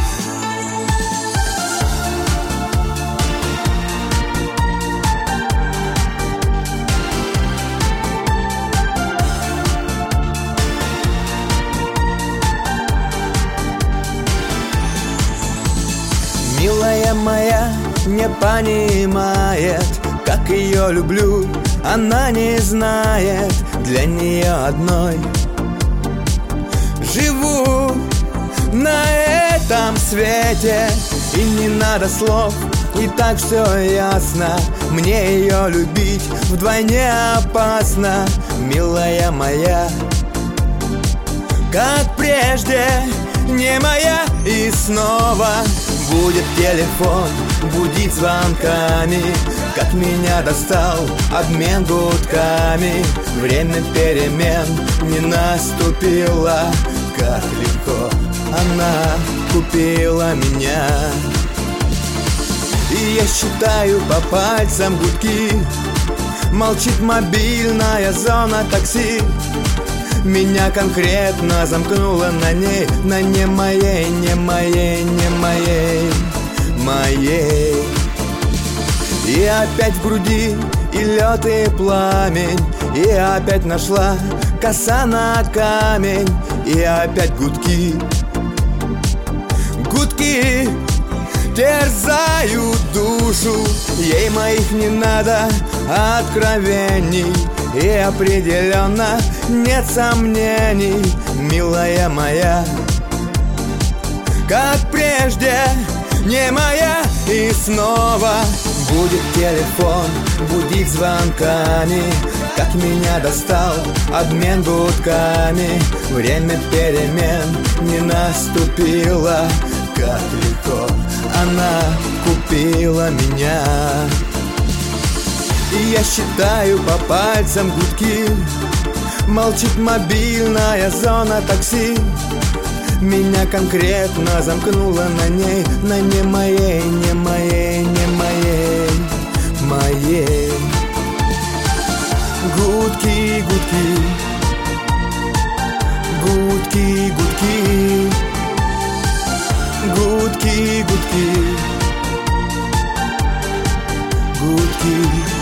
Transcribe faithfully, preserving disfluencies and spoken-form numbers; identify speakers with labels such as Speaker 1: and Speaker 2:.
Speaker 1: Милая моя не понимает, как ее люблю, она не знает, для нее одной живу на этом свете. И не надо слов, и так все ясно, мне ее любить вдвойне опасно. Милая моя, как прежде, не моя, и снова будет телефон будить звонками, как меня достал обмен гудками. Время перемен не наступило, как легко она купила меня. И я считаю по пальцам гудки, молчит мобильная зона такси. Меня конкретно замкнуло на ней, на не моей, не моей, не моей, моей. И опять в груди и лед, и пламень, и опять нашла коса на камень, и опять гудки, гудки терзают душу. Ей моих не надо откровений, и определенно нет сомнений. Милая моя, как прежде, не моя, и снова будет телефон будить звонками, как меня достал обмен гудками. Время перемен не наступило, как легко она купила меня. И я считаю по пальцам гудки, молчит мобильная зона такси. Меня конкретно замкнуло на ней, на не моей, не моей, не моей, моей. Гудки, гудки, гудки, гудки, гудки, гудки, гудки.